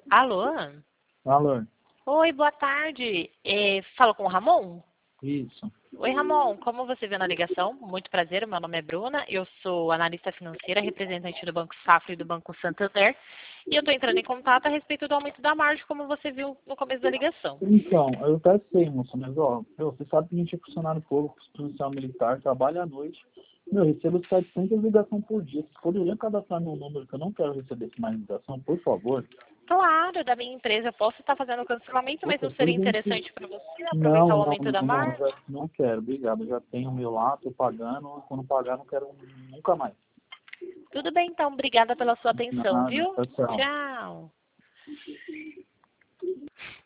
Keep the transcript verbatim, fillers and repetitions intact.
Alô? Alô? Oi, boa tarde. É, falo com o Ramon? Isso. Oi, Ramon. Como você viu na ligação, muito prazer, meu nome é Bruna, eu sou analista financeira, representante do Banco Safra e do Banco Santander, e eu estou entrando em contato a respeito do aumento da margem, como você viu no começo da ligação. Então, eu até sei, moça, mas ó, meu, você sabe que a gente é funcionário público, policial militar, trabalha à noite. Meu, eu recebo setecentas ligações por dia. Vocês poderiam cadastrar meu número, que eu não quero receber mais ligação, por favor? Claro, da minha empresa, eu posso estar fazendo o cancelamento, mas Poxa, não por seria exemplo, interessante para você não, aproveitar o não, aumento da não, não, margem? já, não quero, obrigado. Eu já tenho o meu lá, tô pagando, quando pagar não quero nunca mais. Tudo bem, então. Obrigada pela sua atenção, Nada, viu? tchau, tchau. Tchau.